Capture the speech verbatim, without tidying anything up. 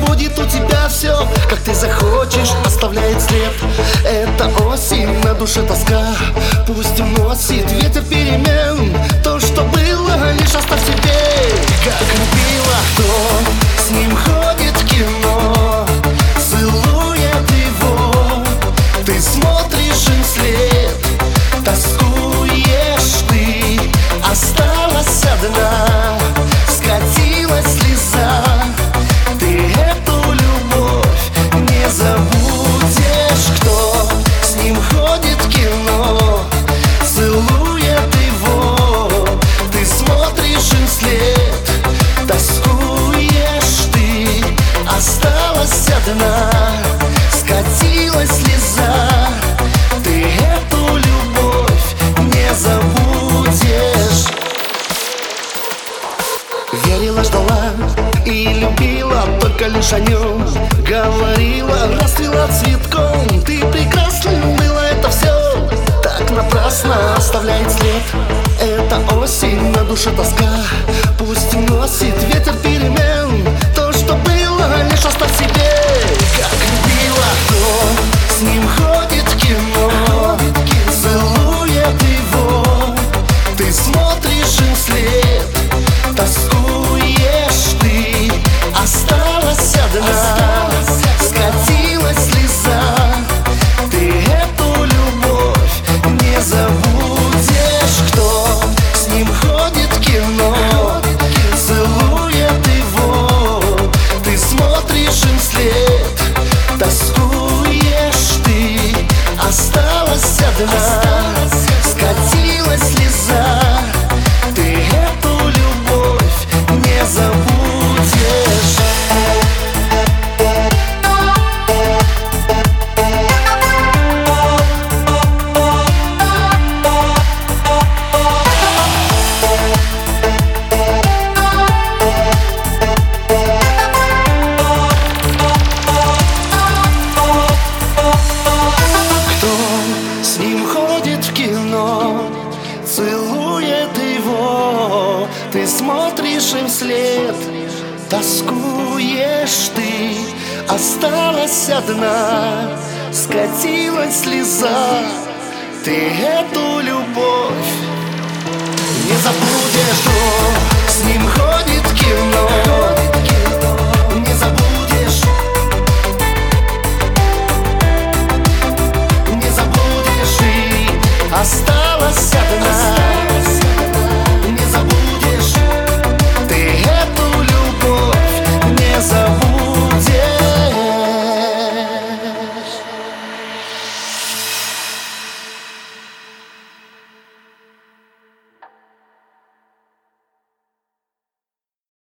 будет у тебя все, как ты захочешь, оставляет след. Это осень, на душе тоска, пусть уносит ветер перемен. То, что было, лишь оставь себе. Как любила, кто с ним ходит в кино, целует его, ты смотришь им вслед. Тоскуешь ты, осталась одна, скатилась слеза. Ты эту любовь не забудешь. Кто с ним ходит в кино, целует его, ты смотришь им вслед. Тоскуешь ты, осталась одна, скатилась слеза. Ты эту любовь не забудешь. Верила, ждала и любила только лишь о нем. Говорила, расцвела цветком, ты прекрасным, было это все. Так напрасно оставляет след. Это осень, на душе тоска, пусть носит ветер перемен. То, что было, лишь оставь себе. Как любила, кто с ним ходит в кино, целует его, ты смотришь им вслед. Тоскуешь ты, осталась одна, скатилась слеза. Ты эту любовь не забудешь. Кто с ним ходит в кино, целует его, ты смотришь им вслед. Тоскуешь ты, осталась одна, скатилась слеза. Ты эту любовь не забудешь. С ним ходит в кино, целует его, ты смотришь им вслед. Тоскуешь ты, осталась одна, скатилась слеза. Ты эту любовь